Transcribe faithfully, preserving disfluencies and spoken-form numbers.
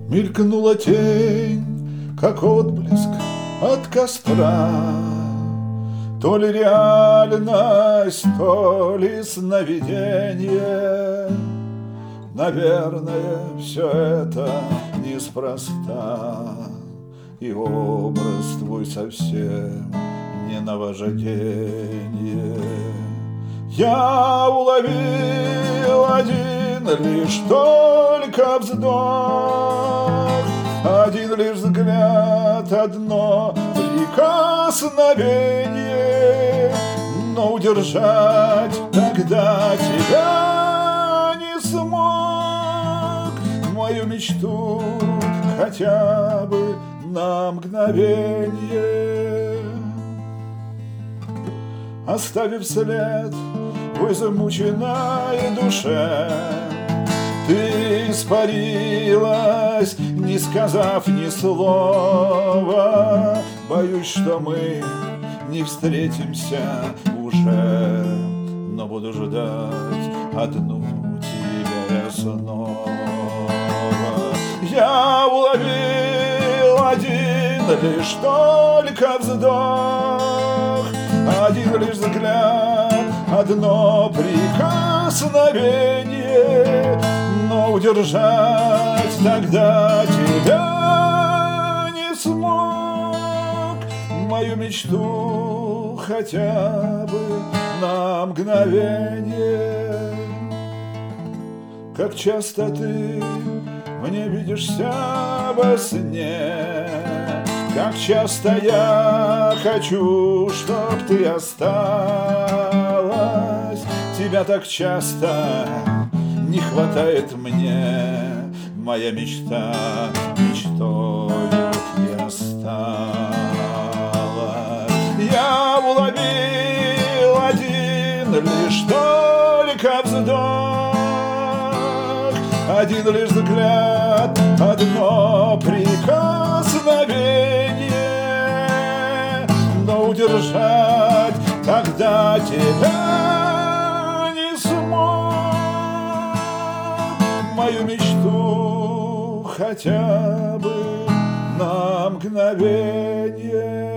Мелькнула тень, как отблеск от костра, то ли реальность, то ли сновиденье. Наверное, все это неспроста, и образ твой совсем не наваждение. Я уловил один лишь только вздох, один лишь взгляд, одно прикосновение, но удержать тогда тебя не смог. Мою мечту хотя бы на мгновенье, оставив след в измученной душе, ты испарилась, не сказав ни слова. Боюсь, что мы не встретимся уже, но буду ждать одну тебя снова. Я уловил один лишь только вздох, один лишь взгляд, одно прикосновение, но удержать тогда тебя не смог. Мою мечту хотя бы на мгновенье. Как часто ты мне видишься во сне, как часто я хочу, чтоб ты осталась. Тебя так часто не хватает мне, моя мечта мечтою не осталась. Я уловил один лишь только вздох, один лишь взгляд, одно прикосновение, но удержать тогда тебя не смог. Мою мечту хотя бы на мгновенье.